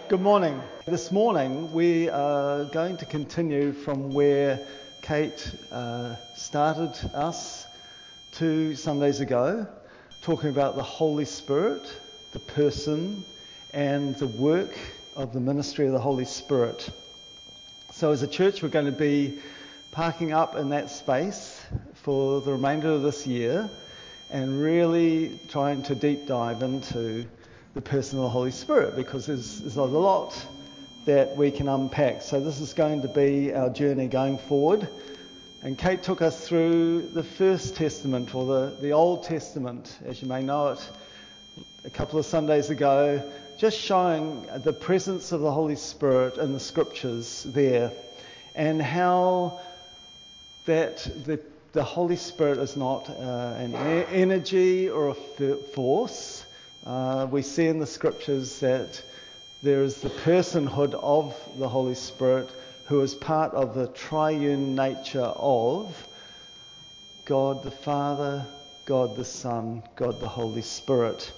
Good morning. This morning we are going to continue from where Kate started us 2 Sundays ago, talking about the Holy Spirit, the person and the work of the ministry of the Holy Spirit. So as a church we're going to be parking up in that space for the remainder of this year and really trying to deep dive into the person of the Holy Spirit, because there's a lot that we can unpack. So this is going to be our journey going forward. And Kate took us through the First Testament, or the Old Testament, as you may know it, a couple of Sundays ago, just showing the presence of the Holy Spirit in the Scriptures there, and how that the Holy Spirit is not an energy or a force. We see in the Scriptures that there is the personhood of the Holy Spirit, who is part of the triune nature of God the Father, God the Son, God the Holy Spirit.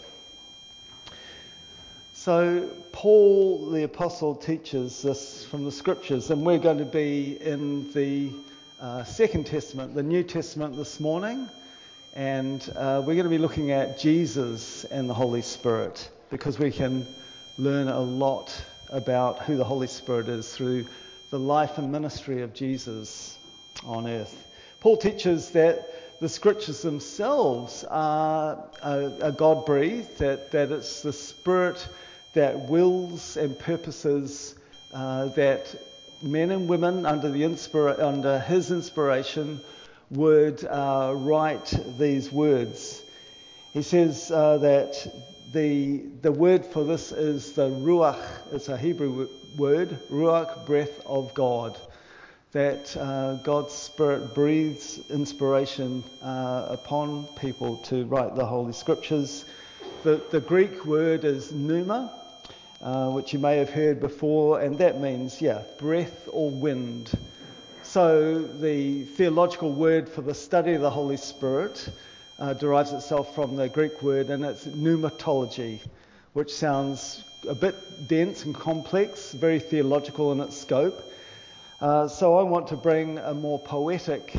So Paul the Apostle teaches this from the Scriptures, and we're going to be in the Second Testament, the New Testament this morning. And we're going to be looking at Jesus and the Holy Spirit, because we can learn a lot about who the Holy Spirit is through the life and ministry of Jesus on earth. Paul teaches that the Scriptures themselves are God-breathed, that it's the Spirit that wills and purposes that men and women under His inspiration would write these words. He says that the word for this is the ruach. It's a Hebrew word, ruach, breath of God. That God's Spirit breathes inspiration upon people to write the Holy Scriptures. The Greek word is pneuma, which you may have heard before, and that means, breath or wind. So the theological word for the study of the Holy Spirit derives itself from the Greek word, and it's pneumatology, which sounds a bit dense and complex, very theological in its scope. So I want to bring a more poetic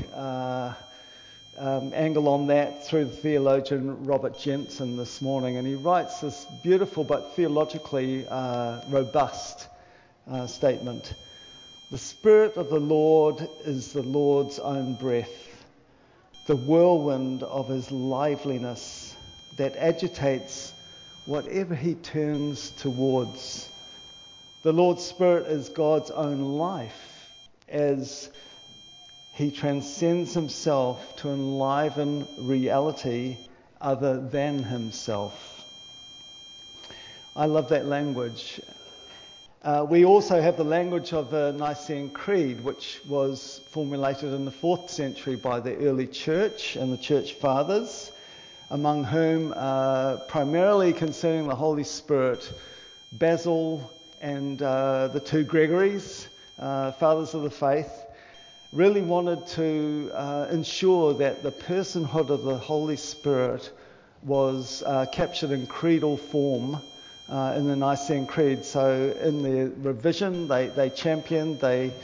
angle on that through the theologian Robert Jenson this morning, and he writes this beautiful but theologically robust statement. The Spirit of the Lord is the Lord's own breath, the whirlwind of his liveliness that agitates whatever he turns towards. The Lord's Spirit is God's own life, as he transcends himself to enliven reality other than himself. I love that language. We also have the language of the Nicene Creed, which was formulated in the 4th century by the early church and the church fathers, among whom, primarily concerning the Holy Spirit, Basil and the 2 Gregories, fathers of the faith, really wanted to ensure that the personhood of the Holy Spirit was captured in creedal form in the Nicene Creed. So in their revision, they championed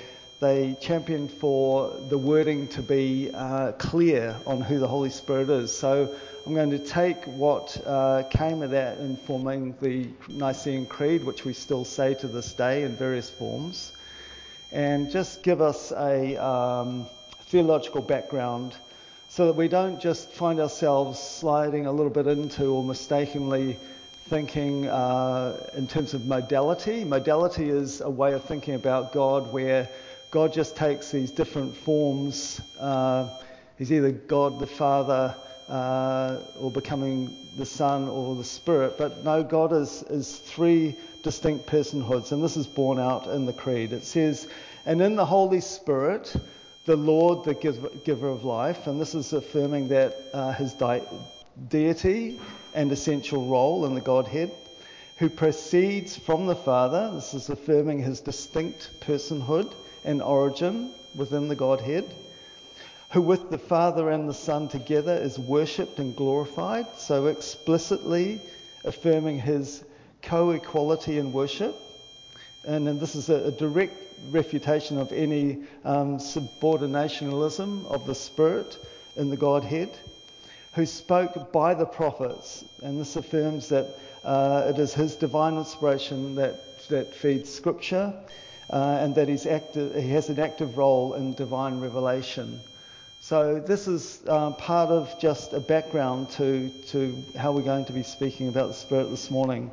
for the wording to be clear on who the Holy Spirit is. So I'm going to take what came of that in forming the Nicene Creed, which we still say to this day in various forms, and just give us a theological background so that we don't just find ourselves sliding a little bit into or mistakenly thinking in terms of modality. Modality is a way of thinking about God where God just takes these different forms. He's either God the Father or becoming the Son or the Spirit. But no, God is 3 distinct personhoods, and this is borne out in the Creed. It says, "And in the Holy Spirit, the Lord, the giver of life," and this is affirming that his deity and essential role in the Godhead, "who proceeds from the Father," this is affirming his distinct personhood and origin within the Godhead, "who with the Father and the Son together is worshipped and glorified," so explicitly affirming his co-equality in worship, And then this is a direct refutation of any subordinationalism of the Spirit in the Godhead, who spoke by the prophets. And this affirms that it is his divine inspiration that feeds Scripture, and that he has an active role in divine revelation. So this is part of just a background to how we're going to be speaking about the Spirit this morning.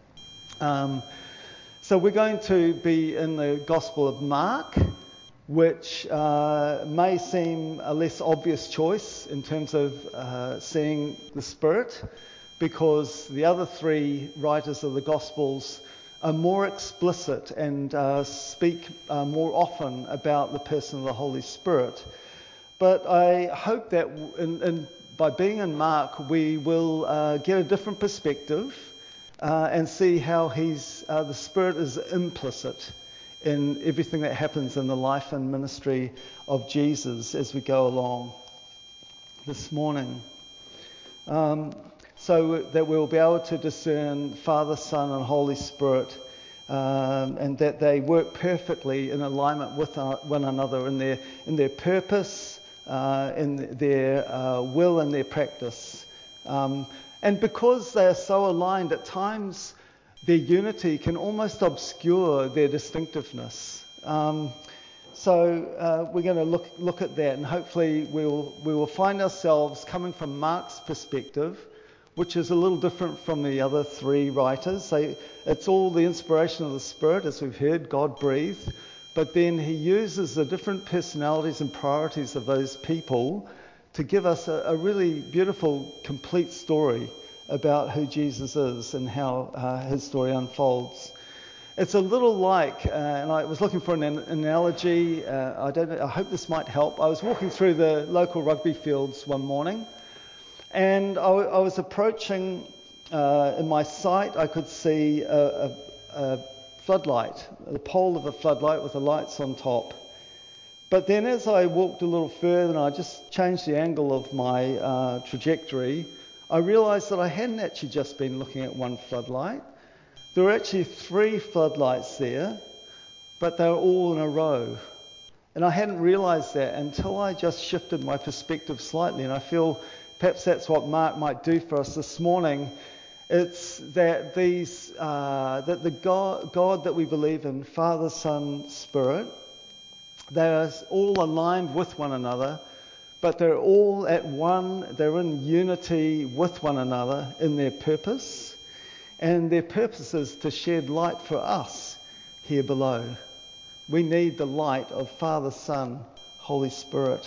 So we're going to be in the Gospel of Mark, which may seem a less obvious choice in terms of seeing the Spirit, because the other three writers of the Gospels are more explicit and speak more often about the person of the Holy Spirit. But I hope that by being in Mark, we will get a different perspective and see how the Spirit is implicit in everything that happens in the life and ministry of Jesus as we go along this morning. So that we'll be able to discern Father, Son, and Holy Spirit, and that they work perfectly in alignment with one another in their purpose, in their will and their practice. And because they are so aligned, at times their unity can almost obscure their distinctiveness. So we're going to look at that, and hopefully we will find ourselves coming from Mark's perspective, which is a little different from the other three writers. It's all the inspiration of the Spirit, as we've heard, God breathed, but then he uses the different personalities and priorities of those people to give us a really beautiful, complete story about who Jesus is and how his story unfolds. It's a little like, and I was looking for an analogy, I hope this might help. I was walking through the local rugby fields one morning, and I was approaching, in my sight, I could see a floodlight, the pole of a floodlight with the lights on top. But then as I walked a little further and I just changed the angle of my trajectory, I realised that I hadn't actually just been looking at one floodlight. There were actually 3 floodlights there, but they were all in a row. And I hadn't realised that until I just shifted my perspective slightly, and I feel perhaps that's what Mark might do for us this morning. It's that that the God that we believe in, Father, Son, Spirit, they are all aligned with one another, but they're all they're in unity with one another in their purpose, and their purpose is to shed light for us here below. We need the light of Father, Son, Holy Spirit.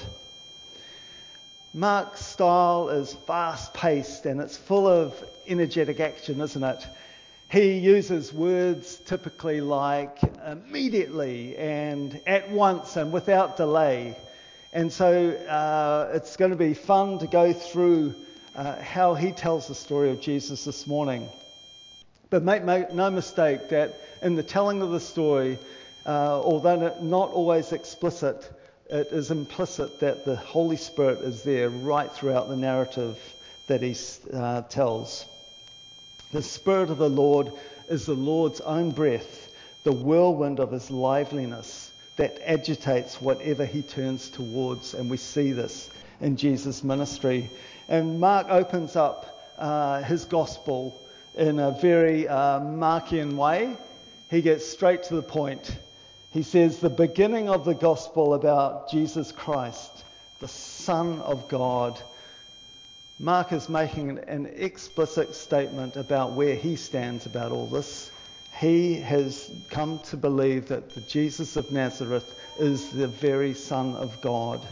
Mark's style is fast-paced and it's full of energetic action, isn't it? He uses words typically like immediately and at once and without delay. And so it's going to be fun to go through how he tells the story of Jesus this morning. But make no mistake that in the telling of the story, although not always explicit, it is implicit that the Holy Spirit is there right throughout the narrative that he tells. The Spirit of the Lord is the Lord's own breath, the whirlwind of his liveliness that agitates whatever he turns towards. And we see this in Jesus' ministry. And Mark opens up his gospel in a very Markian way. He gets straight to the point. He says, the beginning of the gospel about Jesus Christ, the Son of God. Mark is making an explicit statement about where he stands about all this. He has come to believe that the Jesus of Nazareth is the very Son of God.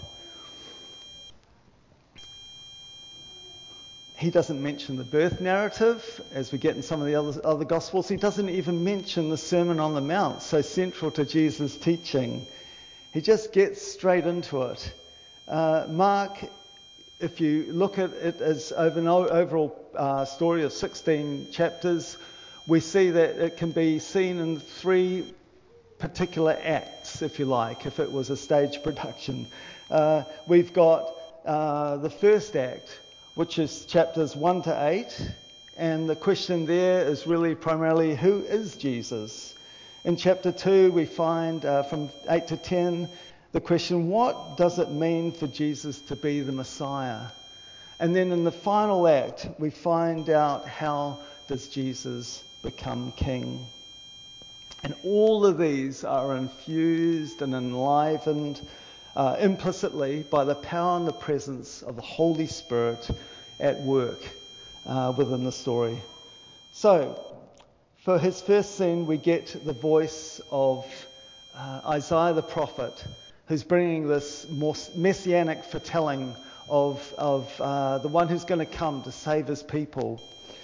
He doesn't mention the birth narrative, as we get in some of the other Gospels. He doesn't even mention the Sermon on the Mount, so central to Jesus' teaching. He just gets straight into it. Mark, if you look at it as an overall story of 16 chapters, we see that it can be seen in 3 particular acts, if you like, if it was a stage production. We've got the first act, which is chapters 1 to 8, and the question there is really primarily, who is Jesus? In chapter 2, we find from 8 to 10 the question, what does it mean for Jesus to be the Messiah? And then in the final act, we find out how does Jesus become king. And all of these are infused and enlivened implicitly by the power and the presence of the Holy Spirit at work within the story. So, for his first scene, we get the voice of Isaiah the prophet, who's bringing this more messianic foretelling of the one who's going to come to save his people.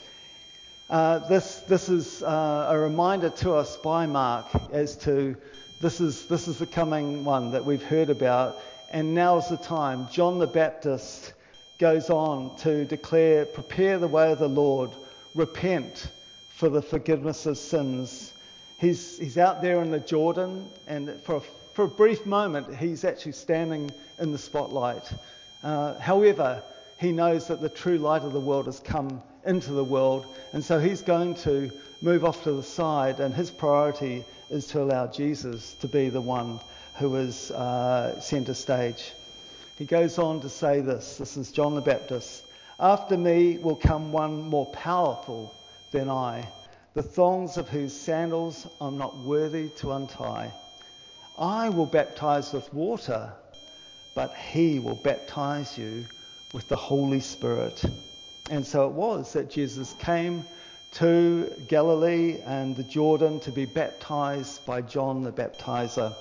This is a reminder to us by Mark as to this is the coming one that we've heard about, and now's the time. John the Baptist goes on to declare, prepare the way of the Lord, repent for the forgiveness of sins. He's out there in the Jordan, and for a brief moment he's actually standing in the spotlight. However, he knows that the true light of the world has come into the world, and so he's going to move off to the side, and his priority is to allow Jesus to be the one who is centre stage. He goes on to say this is John the Baptist. After me will come one more powerful than I, the thongs of whose sandals I'm not worthy to untie. I will baptize with water, but he will baptize you with the Holy Spirit. And so it was that Jesus came to Galilee and the Jordan to be baptized by John the Baptizer.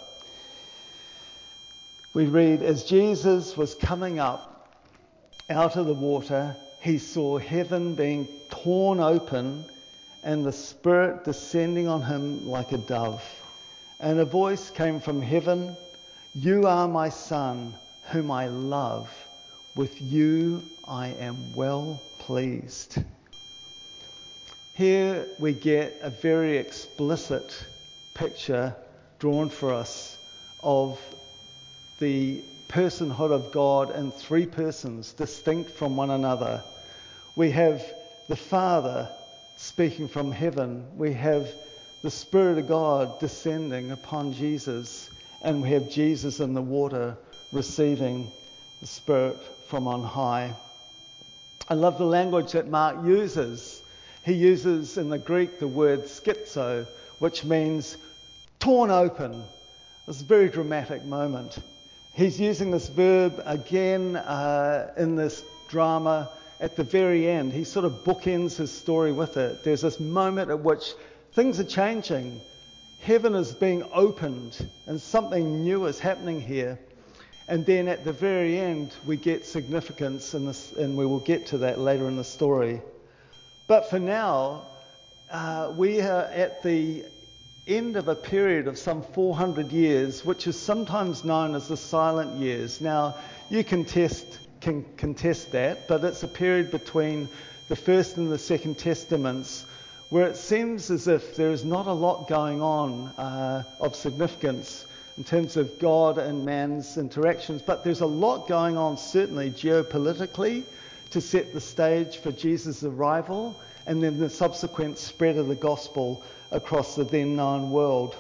We read, as Jesus was coming up out of the water, he saw heaven being torn open and the Spirit descending on him like a dove. And a voice came from heaven, you are my Son, whom I love. With you I am well pleased. Here we get a very explicit picture drawn for us of the personhood of God in three persons, distinct from one another. We have the Father speaking from heaven. We have the Spirit of God descending upon Jesus. And we have Jesus in the water receiving the Spirit from on high. I love the language that Mark uses. He uses in the Greek the word schizo, which means torn open. It's a very dramatic moment. He's using this verb again in this drama at the very end. He sort of bookends his story with it. There's this moment at which things are changing. Heaven is being opened and something new is happening here. And then at the very end, we get significance in this, and we will get to that later in the story. But for now, we are at the end of a period of some 400 years, which is sometimes known as the silent years. Now, you can contest that, but it's a period between the First and the Second Testaments where it seems as if there is not a lot going on of significance in terms of God and man's interactions, but there's a lot going on certainly geopolitically to set the stage for Jesus' arrival and then the subsequent spread of the gospel across the then known world.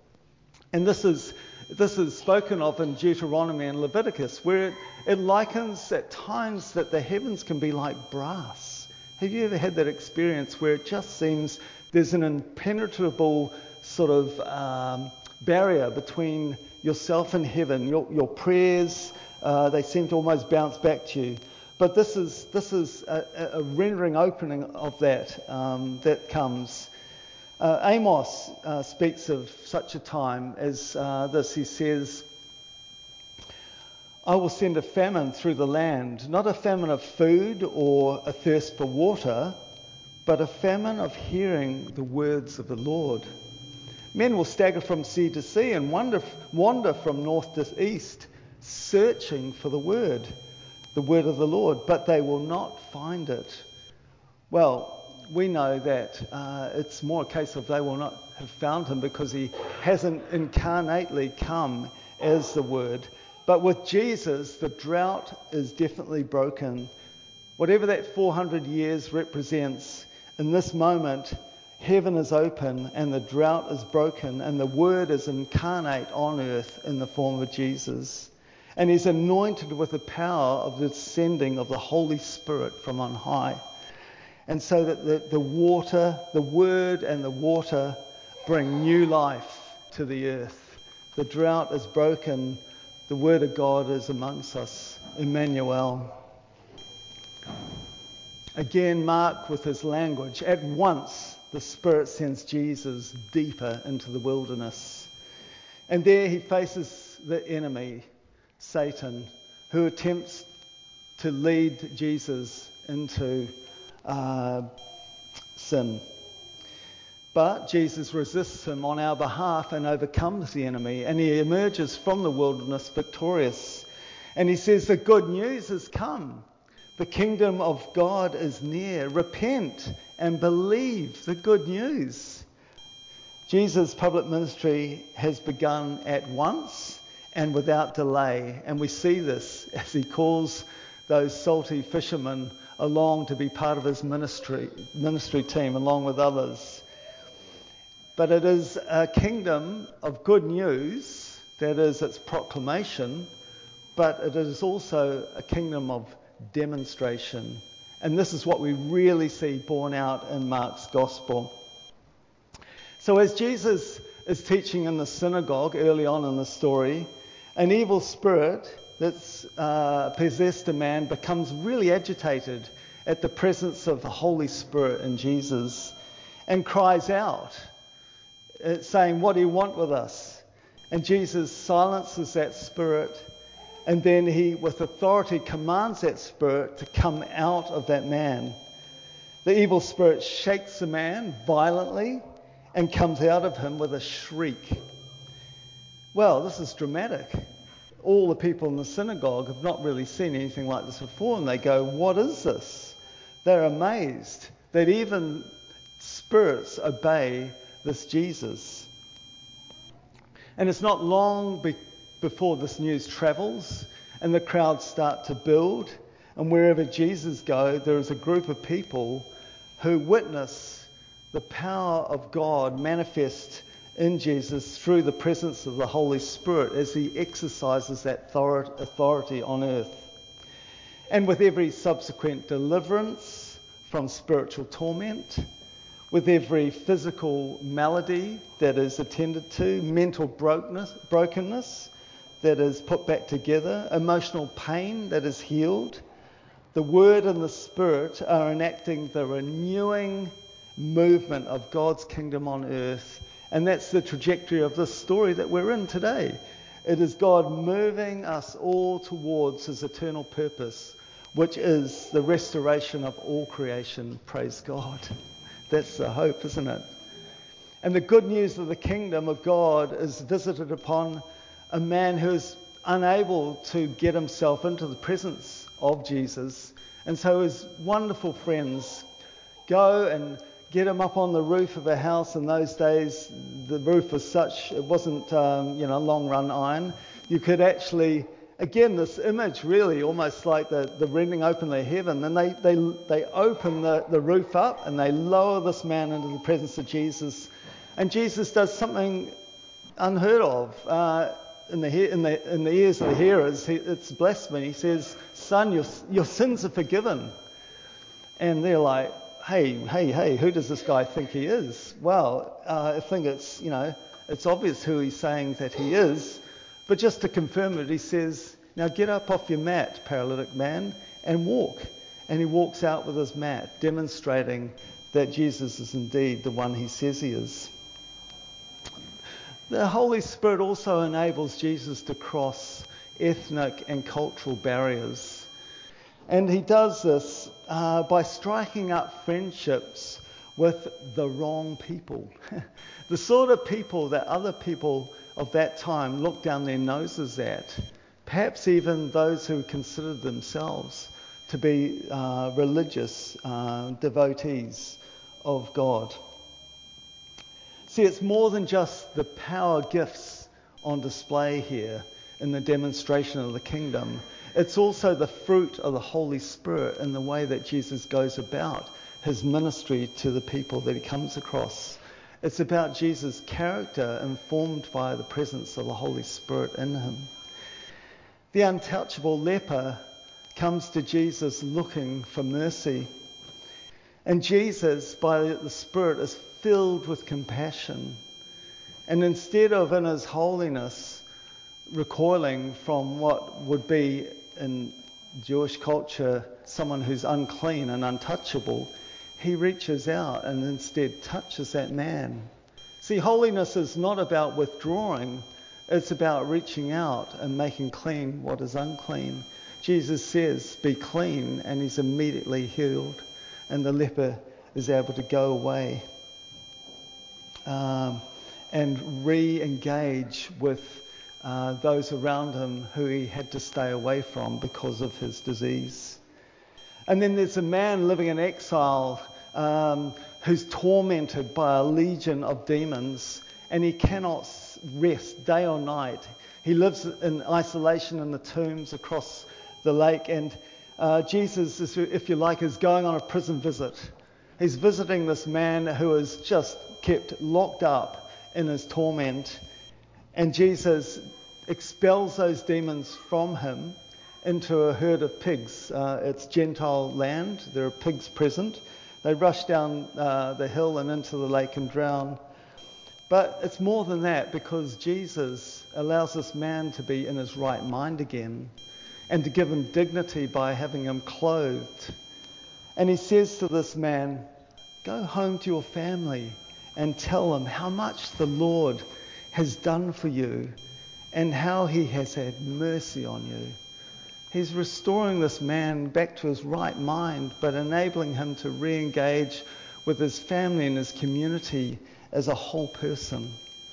And this is spoken of in Deuteronomy and Leviticus, where it likens at times that the heavens can be like brass. Have you ever had that experience where it just seems there's an impenetrable sort of barrier between yourself and heaven? Your prayers, they seem to almost bounce back to you. But this is a rendering opening of that that comes. Amos speaks of such a time as this. He says, I will send a famine through the land, not a famine of food or a thirst for water, but a famine of hearing the words of the Lord. Men will stagger from sea to sea and wander from north to east, searching for the word of the Lord, but they will not find it. Well, we know that it's more a case of they will not have found him because he hasn't incarnately come as the word. But with Jesus, the drought is definitely broken. Whatever that 400 years represents, in this moment, heaven is open and the drought is broken and the Word is incarnate on earth in the form of Jesus. And he's anointed with the power of the descending of the Holy Spirit from on high. And so that the Word and the water bring new life to the earth. The drought is broken. The Word of God is amongst us. Emmanuel. Again, Mark with his language. At once, the Spirit sends Jesus deeper into the wilderness. And there he faces the enemy, Satan, who attempts to lead Jesus into sin. But Jesus resists him on our behalf and overcomes the enemy, and he emerges from the wilderness victorious. And he says, the good news has come. The kingdom of God is near. Repent and believe the good news. Jesus' public ministry has begun at once and without delay. And we see this as he calls those salty fishermen along to be part of his ministry team along with others. But it is a kingdom of good news, that is its proclamation, but it is also a kingdom of demonstration. And this is what we really see borne out in Mark's gospel. So as Jesus is teaching in the synagogue early on in the story, an evil spirit that's possessed a man becomes really agitated at the presence of the Holy Spirit in Jesus and cries out, saying, what do you want with us? And Jesus silences that spirit, and then he, with authority, commands that spirit to come out of that man. The evil spirit shakes the man violently and comes out of him with a shriek. Well, this is dramatic. All the people in the synagogue have not really seen anything like this before, and they go, what is this? They're amazed that even spirits obey this Jesus. And it's not long before this news travels and the crowds start to build, and wherever Jesus goes, there is a group of people who witness the power of God manifest in Jesus through the presence of the Holy Spirit as he exercises that authority on earth. And with every subsequent deliverance from spiritual torment, with every physical malady that is attended to, mental brokenness that is put back together, emotional pain that is healed, the Word and the Spirit are enacting the renewing movement of God's kingdom on earth. And that's the trajectory of this story that we're in today. It is God moving us all towards his eternal purpose, which is the restoration of all creation. Praise God. That's the hope, isn't it? And the good news of the kingdom of God is visited upon a man who is unable to get himself into the presence of Jesus. And so his wonderful friends go and get him up on the roof of a house. In those days, the roof was such, it wasn't, long run iron. You could actually, again, this image really almost like the rending open the heaven. And they open the roof up and they lower this man into the presence of Jesus. And Jesus does something unheard of. In the ears of the hearers, it's blasphemy. He says, "Son, your sins are forgiven." And they're like, hey, who does this guy think he is? Well, I think it's obvious who he's saying that he is. But just to confirm it, he says, "Now get up off your mat, paralytic man, and walk." And he walks out with his mat, demonstrating that Jesus is indeed the one he says he is. The Holy Spirit also enables Jesus to cross ethnic and cultural barriers. And he does this by striking up friendships with the wrong people. The sort of people that other people of that time looked down their noses at. Perhaps even those who considered themselves to be religious devotees of God. See, it's more than just the power gifts on display here in the demonstration of the kingdom. It's also the fruit of the Holy Spirit in the way that Jesus goes about his ministry to the people that he comes across. It's about Jesus' character informed by the presence of the Holy Spirit in him. The untouchable leper comes to Jesus looking for mercy. And Jesus, by the Spirit, is filled with compassion. And instead of in his holiness recoiling from what would be in Jewish culture someone who's unclean and untouchable, he reaches out and instead touches that man. See, holiness is not about withdrawing. It's about reaching out and making clean what is unclean. Jesus says, be clean, and he's immediately healed. And the leper is able to go away and re-engage with those around him who he had to stay away from because of his disease. And then there's a man living in exile who's tormented by a legion of demons, and he cannot rest day or night. He lives in isolation in the tombs across the lake, and Jesus, if you like, is going on a prison visit. He's visiting this man who is just kept locked up in his torment, and Jesus expels those demons from him into a herd of pigs. It's Gentile land. There are pigs present. They rush down the hill and into the lake and drown. But it's more than that, because Jesus allows this man to be in his right mind again and to give him dignity by having him clothed. And he says to this man, go home to your family and tell them how much the Lord has done for you and how he has had mercy on you. He's restoring this man back to his right mind, but enabling him to re-engage with his family and his community as a whole person.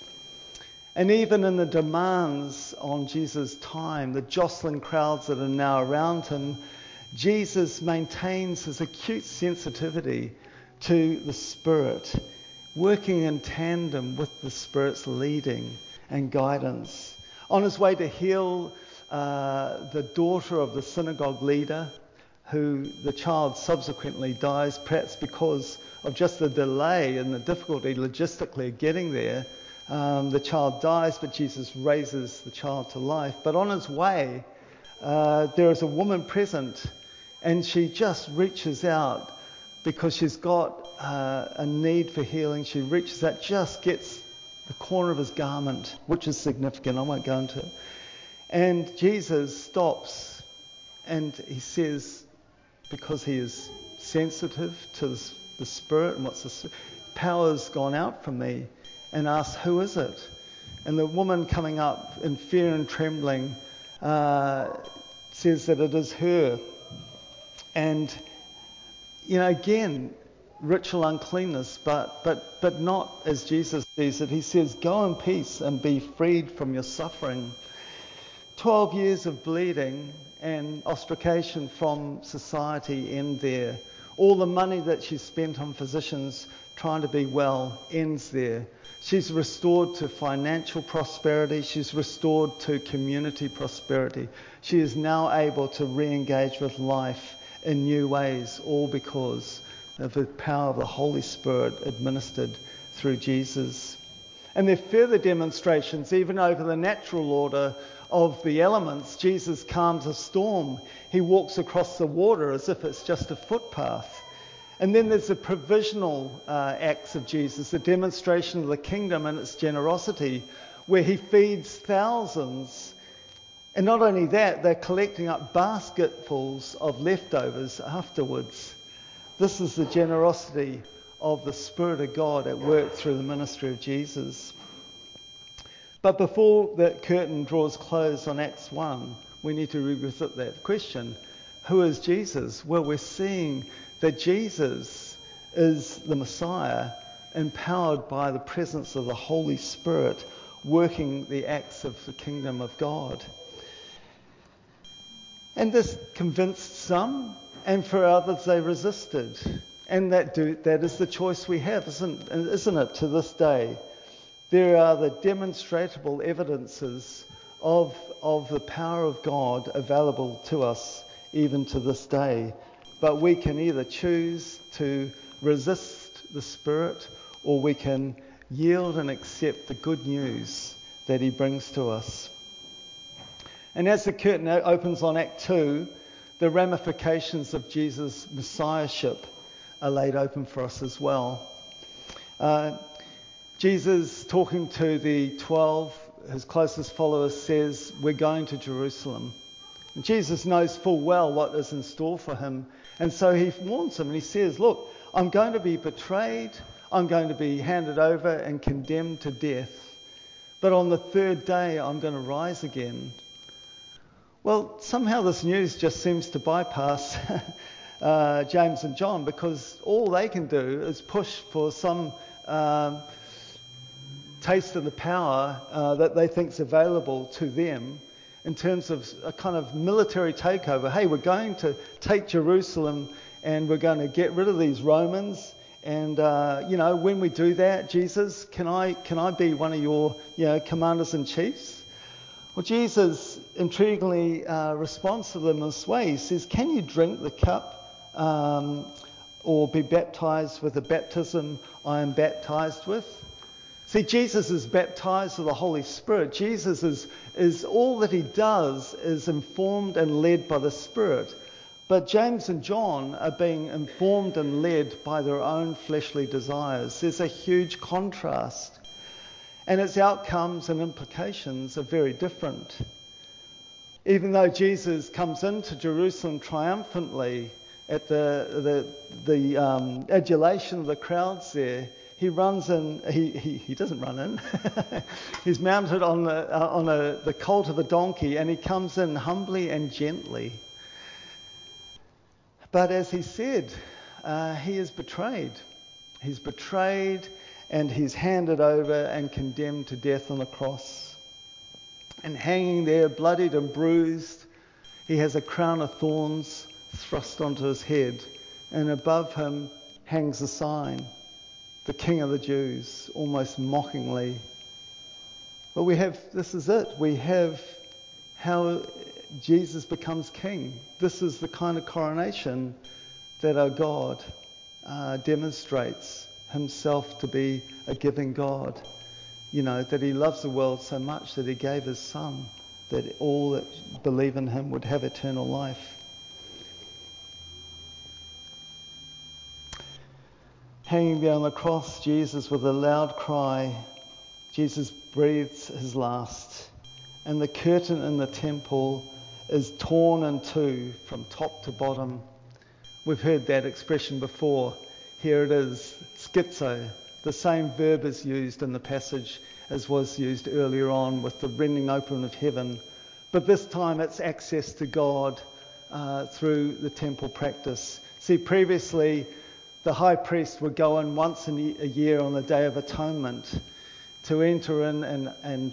And even in the demands on Jesus' time, the jostling crowds that are now around him, Jesus maintains his acute sensitivity to the Spirit, working in tandem with the Spirit's leading and guidance. On his way to heal the daughter of the synagogue leader, who the child subsequently dies, perhaps because of just the delay and the difficulty logistically of getting there. The child dies, but Jesus raises the child to life. But on his way, there is a woman present, and she just reaches out because she's got a need for healing. She reaches out, just gets the corner of his garment, which is significant. I won't go into it. And Jesus stops and he says, because he is sensitive to the Spirit and what's the power's gone out from me, and asks, who is it? And the woman coming up in fear and trembling says that it is her. And, again, ritual uncleanness, but not as Jesus sees it. He says, go in peace and be freed from your suffering. 12 years of bleeding and ostracation from society end there. All the money that she spent on physicians trying to be well ends there. She's restored to financial prosperity. She's restored to community prosperity. She is now able to re-engage with life in new ways, all because of the power of the Holy Spirit administered through Jesus. And there are further demonstrations, even over the natural order of the elements. Jesus calms a storm. He walks across the water as if it's just a footpath. And then there's the provisional acts of Jesus, the demonstration of the kingdom and its generosity, where he feeds thousands. And not only that, they're collecting up basketfuls of leftovers afterwards. This is the generosity of the Spirit of God at work through the ministry of Jesus. But before that curtain draws close on Acts 1, we need to revisit that question. Who is Jesus? Well, we're seeing that Jesus is the Messiah, empowered by the presence of the Holy Spirit, working the acts of the kingdom of God. And this convinced some, and for others they resisted. And that is the choice we have, isn't it, to this day? There are the demonstrable evidences of the power of God available to us even to this day. But we can either choose to resist the Spirit, or we can yield and accept the good news that he brings to us. And as the curtain opens on Act 2, the ramifications of Jesus' messiahship are laid open for us as well. Jesus, talking to the 12, his closest followers, says, we're going to Jerusalem. And Jesus knows full well what is in store for him. And so he warns them and he says, look, I'm going to be betrayed. I'm going to be handed over and condemned to death. But on the third day, I'm going to rise again. Well, somehow this news just seems to bypass James and John, because all they can do is push for some taste of the power that they think is available to them in terms of a kind of military takeover. Hey, we're going to take Jerusalem and we're going to get rid of these Romans. And, when we do that, Jesus, can I be one of your, commanders-in-chiefs? Well, Jesus intriguingly responds to them in this way. He says, can you drink the cup or be baptized with the baptism I am baptized with? See, Jesus is baptized with the Holy Spirit. Jesus is all that he does is informed and led by the Spirit. But James and John are being informed and led by their own fleshly desires. There's a huge contrast. And its outcomes and implications are very different. Even though Jesus comes into Jerusalem triumphantly at the adulation of the crowds there, he runs in. He doesn't run in. He's mounted on the colt of a donkey, and he comes in humbly and gently. But as he said, he is betrayed. He's betrayed, and he's handed over and condemned to death on the cross. And hanging there, bloodied and bruised, he has a crown of thorns thrust onto his head, and above him hangs a sign, the King of the Jews, almost mockingly. But this is it. We have how Jesus becomes king. This is the kind of coronation that our God demonstrates himself to be a giving God. That he loves the world so much that he gave his son, that all that believe in him would have eternal life. Hanging there on the cross, Jesus, with a loud cry, Jesus breathes his last. And the curtain in the temple is torn in two from top to bottom. We've heard that expression before. Here it is, schizo. The same verb is used in the passage as was used earlier on with the rending open of heaven. But this time it's access to God through the temple practice. See, previously the high priest would go in once a year on the Day of Atonement to enter in and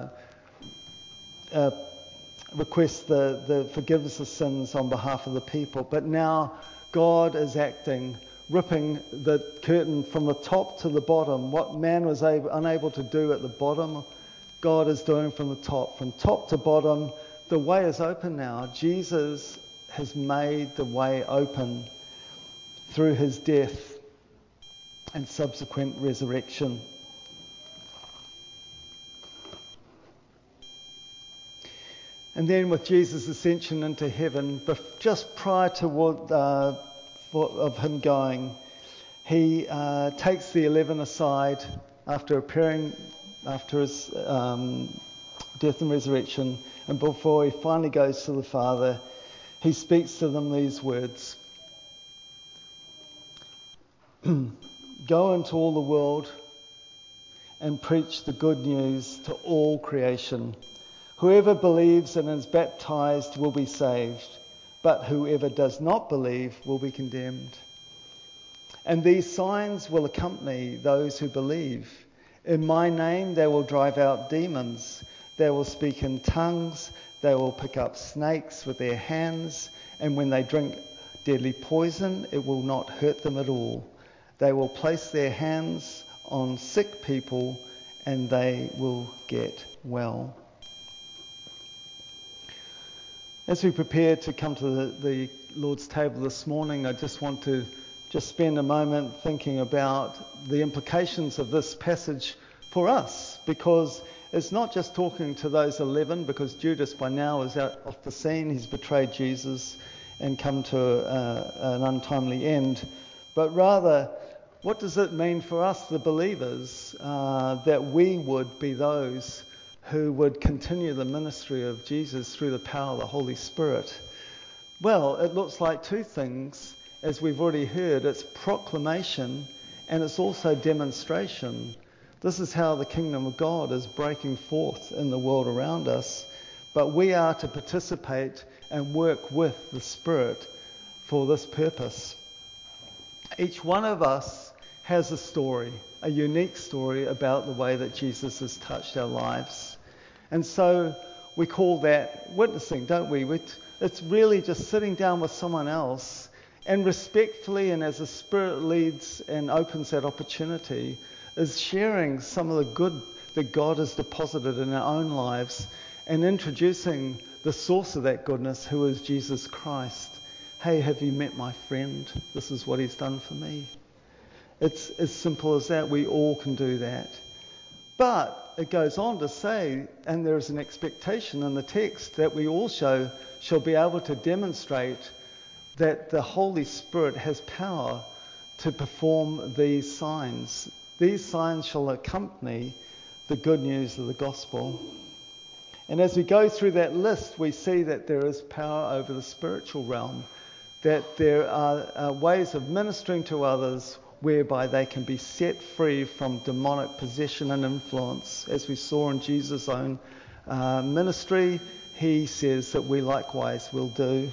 request the forgiveness of sins on behalf of the people. But now God is acting, ripping the curtain from the top to the bottom. What man was unable to do at the bottom, God is doing from the top. From top to bottom, the way is open now. Jesus has made the way open through his death and subsequent resurrection. And then with Jesus' ascension into heaven, just prior to of him going, he takes the 11 aside after his death and resurrection, and before he finally goes to the Father, he speaks to them these words. Go into all the world and preach the good news to all creation. Whoever believes and is baptized will be saved, but whoever does not believe will be condemned. And these signs will accompany those who believe. In my name they will drive out demons. They will speak in tongues. They will pick up snakes with their hands. And when they drink deadly poison, it will not hurt them at all. They will place their hands on sick people and they will get well. As we prepare to come to the Lord's table this morning, I just want to spend a moment thinking about the implications of this passage for us, because it's not just talking to those 11, because Judas by now is out off the scene. He's betrayed Jesus and come to an untimely end. But rather, what does it mean for us, the believers, that we would be those who would continue the ministry of Jesus through the power of the Holy Spirit? Well, it looks like two things. As we've already heard, it's proclamation and it's also demonstration. This is how the kingdom of God is breaking forth in the world around us. But we are to participate and work with the Spirit for this purpose. Each one of us has a story, a unique story about the way that Jesus has touched our lives. And so we call that witnessing, don't we? It's really just sitting down with someone else and respectfully, and as the Spirit leads and opens that opportunity, is sharing some of the good that God has deposited in our own lives and introducing the source of that goodness, who is Jesus Christ. Hey, have you met my friend? This is what he's done for me. It's as simple as that. We all can do that. But it goes on to say, and there is an expectation in the text, that we also shall be able to demonstrate that the Holy Spirit has power to perform these signs. These signs shall accompany the good news of the gospel. And as we go through that list, we see that there is power over the spiritual realm, that there are ways of ministering to others whereby they can be set free from demonic possession and influence. As we saw in Jesus' own ministry, he says that we likewise will do.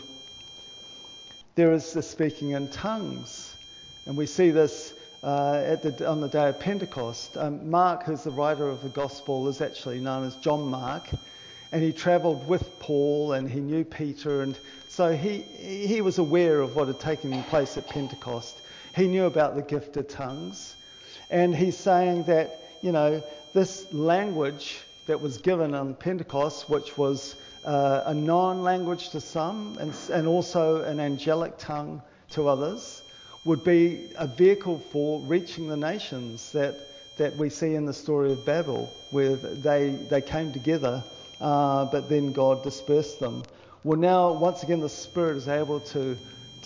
There is the speaking in tongues, and we see this on the day of Pentecost. Mark, who's the writer of the gospel, is actually known as John Mark, and he travelled with Paul and he knew Peter, and so he was aware of what had taken place at Pentecost. He knew about the gift of tongues, and he's saying that, this language that was given on Pentecost, which was a non-language to some and also an angelic tongue to others, would be a vehicle for reaching the nations that we see in the story of Babel, where they came together, but then God dispersed them. Well, now, once again, the Spirit is able to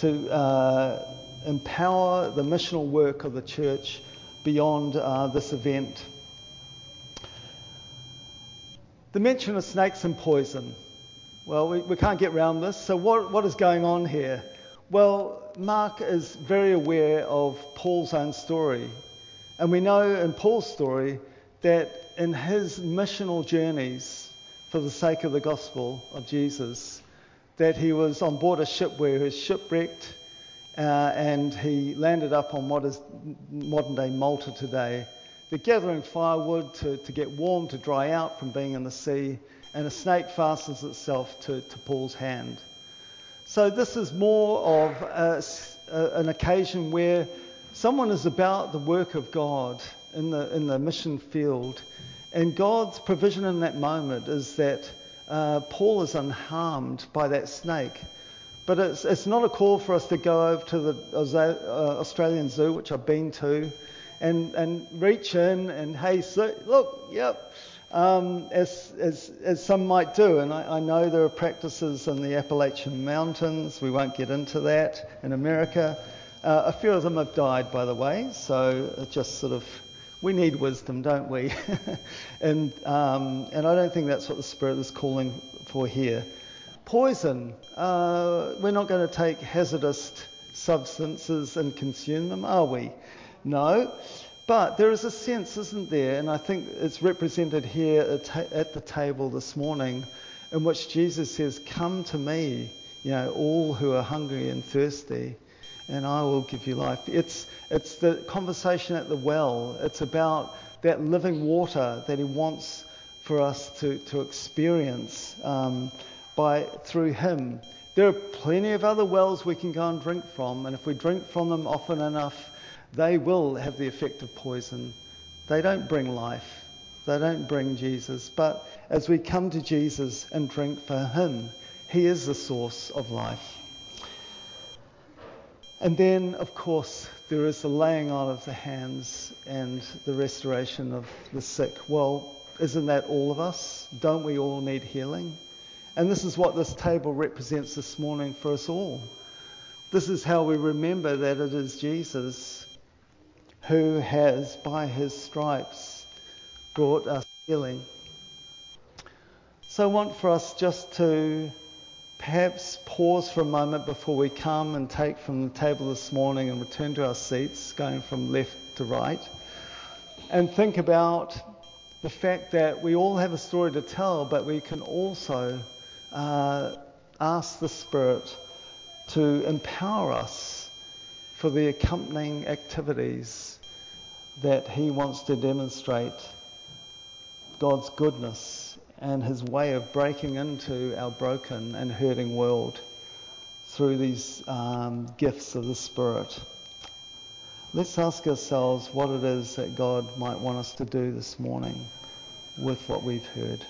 empower the missional work of the church beyond this event. The mention of snakes and poison. Well, we can't get around this. So what is going on here? Well, Mark is very aware of Paul's own story. And we know in Paul's story that in his missional journeys for the sake of the gospel of Jesus, that he was on board a ship where he was shipwrecked, and he landed up on what is modern-day Malta today. They're gathering firewood to get warm, to dry out from being in the sea, and a snake fastens itself to Paul's hand. So this is more of an occasion where someone is about the work of God in the mission field, and God's provision in that moment is that Paul is unharmed by that snake. But it's not a call for us to go over to the Australian Zoo, which I've been to, and reach in and, hey, look, yep, as some might do. And I know there are practices in the Appalachian Mountains. We won't get into that in America. A few of them have died, by the way, so it just sort of, we need wisdom, don't we? and I don't think that's what the Spirit is calling for here. Poison. We're not going to take hazardous substances and consume them, are we? No. But there is a sense, isn't there, and I think it's represented here at the table this morning, in which Jesus says, come to me, all who are hungry and thirsty, and I will give you life. It's the conversation at the well. It's about that living water that he wants for us to experience through him. There are plenty of other wells we can go and drink from, and if we drink from them often enough, they will have the effect of poison. They don't bring life. They don't bring Jesus. But as we come to Jesus and drink for him, he is the source of life. And then, of course, there is the laying on of the hands and the restoration of the sick. Well, isn't that all of us? Don't we all need healing? And this is what this table represents this morning for us all. This is how we remember that it is Jesus who has, by his stripes, brought us healing. So I want for us just to perhaps pause for a moment before we come and take from the table this morning and return to our seats, going from left to right, and think about the fact that we all have a story to tell, but we can also ask the Spirit to empower us for the accompanying activities that he wants to demonstrate God's goodness and his way of breaking into our broken and hurting world through these gifts of the Spirit. Let's ask ourselves what it is that God might want us to do this morning with what we've heard.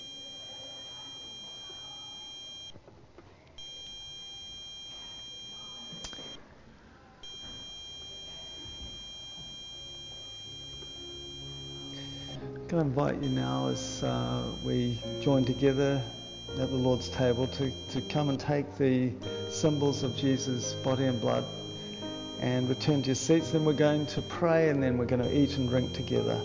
I'm going to invite you now as we join together at the Lord's table to come and take the symbols of Jesus' body and blood and return to your seats. Then we're going to pray and then we're going to eat and drink together.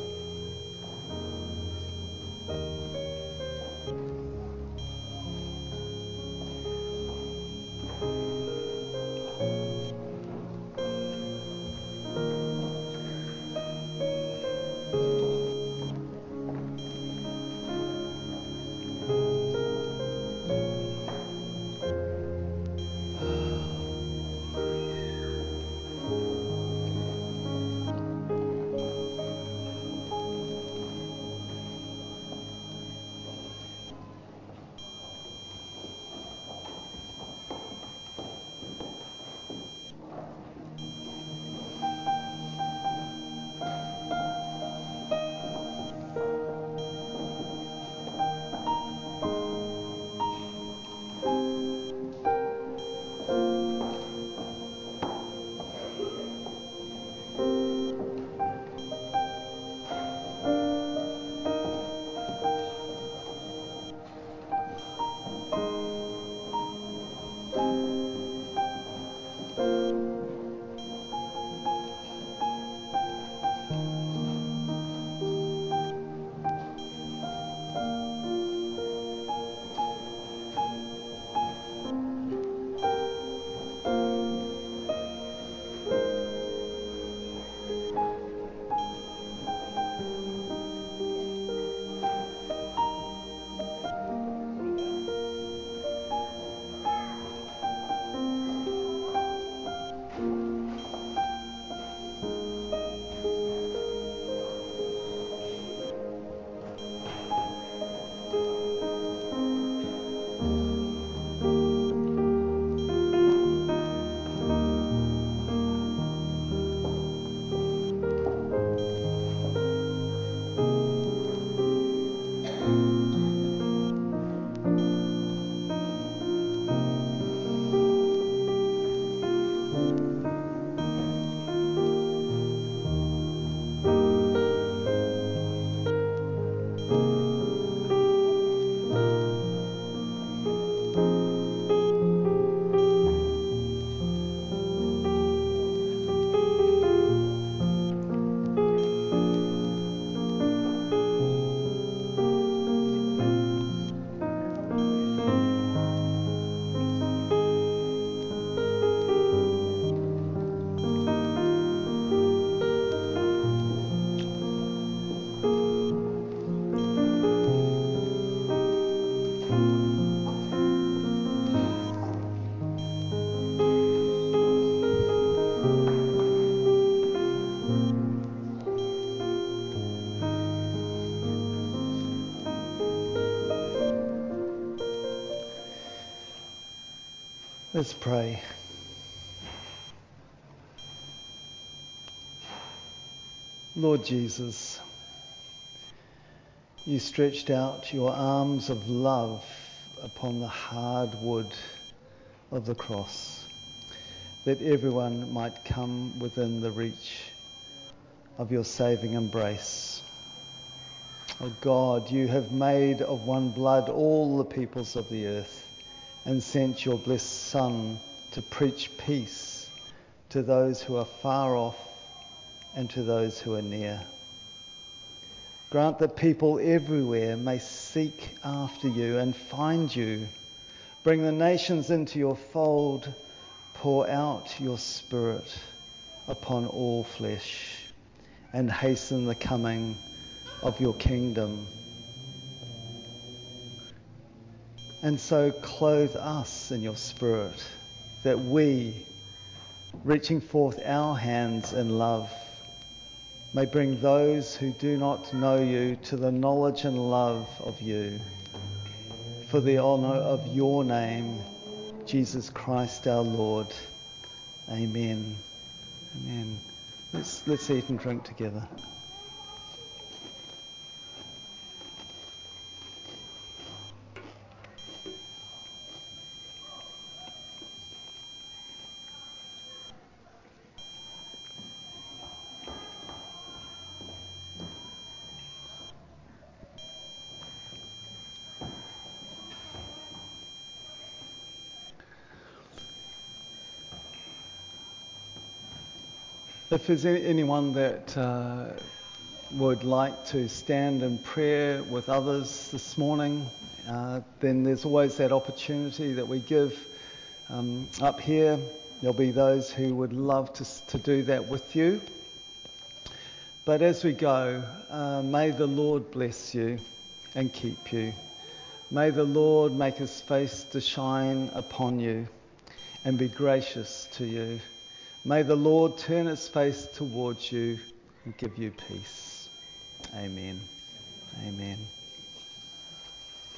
Let's pray. Lord Jesus, you stretched out your arms of love upon the hard wood of the cross. that everyone might come within the reach of your saving embrace. O God, you have made of one blood all the peoples of the earth and sent your blessed Son to preach peace to those who are far off and to those who are near. Grant that people everywhere may seek after you and find you. Bring the nations into your fold. Pour out your Spirit upon all flesh and hasten the coming of your kingdom. And so clothe us in your Spirit, that we, reaching forth our hands in love, may bring those who do not know you to the knowledge and love of you, for the honour of your name, Jesus Christ our Lord. Amen. Amen. Let's eat and drink together. If there's anyone that would like to stand in prayer with others this morning, then there's always that opportunity that we give up here. There'll be those who would love to do that with you. But as we go, may the Lord bless you and keep you. May the Lord make his face to shine upon you and be gracious to you. May the Lord turn his face towards you and give you peace. Amen. Amen.